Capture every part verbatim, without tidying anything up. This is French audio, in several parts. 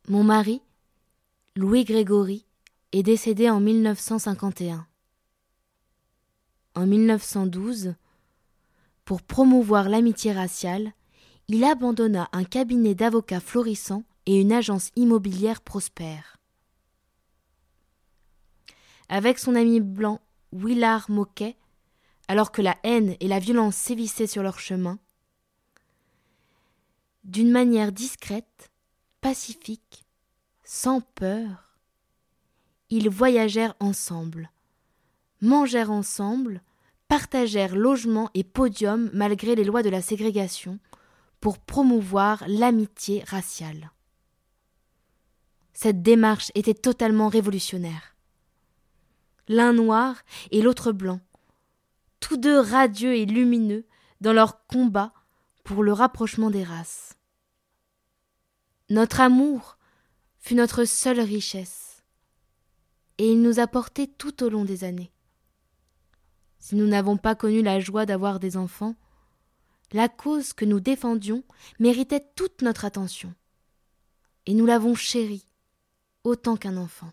Mon mari, Louis Grégory, est décédé en mille neuf cent cinquante et un. En mille neuf cent douze, pour promouvoir l'amitié raciale, il abandonna un cabinet d'avocats florissant et une agence immobilière prospère. Avec son ami blanc Willard Moquet, alors que la haine et la violence sévissaient sur leur chemin, d'une manière discrète, pacifique, sans peur, ils voyagèrent ensemble, mangèrent ensemble, partagèrent logement et podium malgré les lois de la ségrégation pour promouvoir l'amitié raciale. Cette démarche était totalement révolutionnaire. L'un noir et l'autre blanc, tous deux radieux et lumineux dans leur combat pour le rapprochement des races. Notre amour fut notre seule richesse, et il nous a portés tout au long des années. Si nous n'avons pas connu la joie d'avoir des enfants, la cause que nous défendions méritait toute notre attention, et nous l'avons chérie autant qu'un enfant.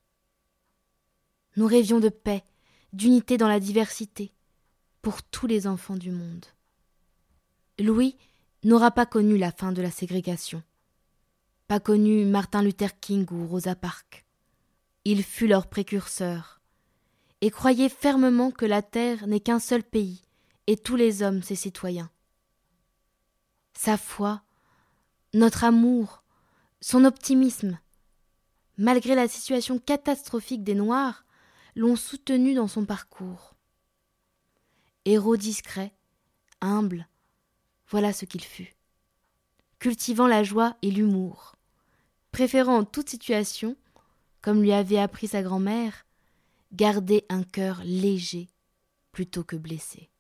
Nous rêvions de paix, d'unité dans la diversité, pour tous les enfants du monde. Louis n'aura pas connu la fin de la ségrégation, pas connu Martin Luther King ou Rosa Parks. Il fut leur précurseur, et croyait fermement que la terre n'est qu'un seul pays, et tous les hommes ses citoyens. Sa foi, notre amour, son optimisme, malgré la situation catastrophique des Noirs, l'ont soutenu dans son parcours. Héros discret, humble, voilà ce qu'il fut. Cultivant la joie et l'humour, préférant en toute situation, comme lui avait appris sa grand-mère, garder un cœur léger plutôt que blessé.